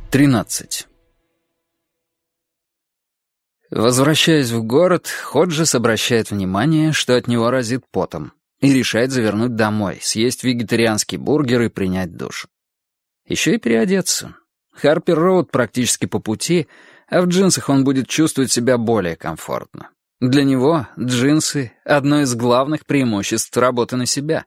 13. Возвращаясь в город, Ходжес обращает внимание, что от него разит потом, и решает завернуть домой, съесть вегетарианский бургер и принять душ. Еще и переодеться. Харпер-Роуд практически по пути, а в джинсах он будет чувствовать себя более комфортно. Для него джинсы — одно из главных преимуществ работы на себя.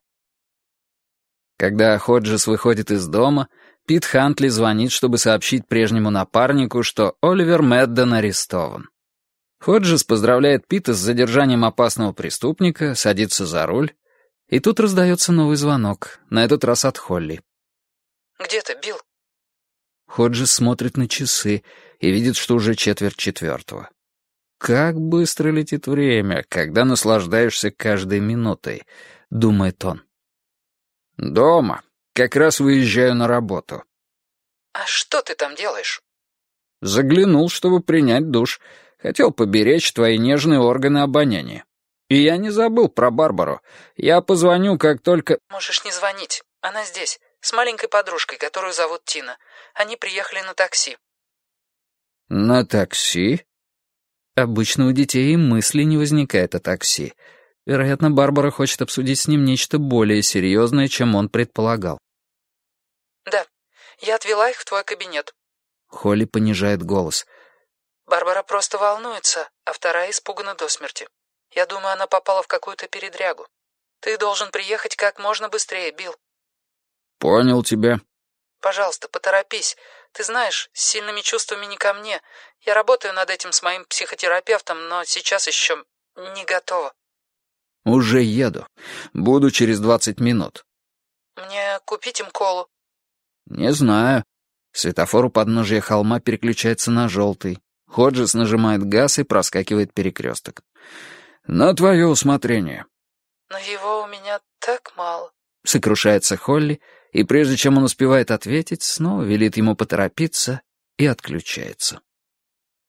Когда Ходжес выходит из дома, Пит Хантли звонит, чтобы сообщить прежнему напарнику, что Оливер Мэдден арестован. Ходжес поздравляет Пита с задержанием опасного преступника, садится за руль, и тут раздается новый звонок, на этот раз от Холли. «Где ты, Билл?» Ходжес смотрит на часы и видит, что уже 3:45. «Как быстро летит время, когда наслаждаешься каждой минутой», — думает он. «Дома. Как раз выезжаю на работу». «А что ты там делаешь?» «Заглянул, чтобы принять душ. Хотел поберечь твои нежные органы обоняния. И я не забыл про Барбару. Я позвоню, как только...» «Можешь не звонить. Она здесь, с маленькой подружкой, которую зовут Тина. Они приехали на такси». «На такси?» Обычно у детей и мысли не возникает о такси. Вероятно, Барбара хочет обсудить с ним нечто более серьезное, чем он предполагал. «Да, я отвела их в твой кабинет». Холли понижает голос. «Барбара просто волнуется, а вторая испугана до смерти. Я думаю, она попала в какую-то передрягу. Ты должен приехать как можно быстрее, Билл». «Понял тебя». «Пожалуйста, поторопись. Ты знаешь, с сильными чувствами не ко мне. Я работаю над этим с моим психотерапевтом, но сейчас еще не готова». «Уже еду. Буду через 20 минут». «Мне купить им колу?» «Не знаю». Светофор у подножия холма переключается на желтый. Ходжес нажимает газ и проскакивает перекресток. «На твое усмотрение». «Но его у меня так мало», — сокрушается Холли, и прежде чем он успевает ответить, снова велит ему поторопиться и отключается.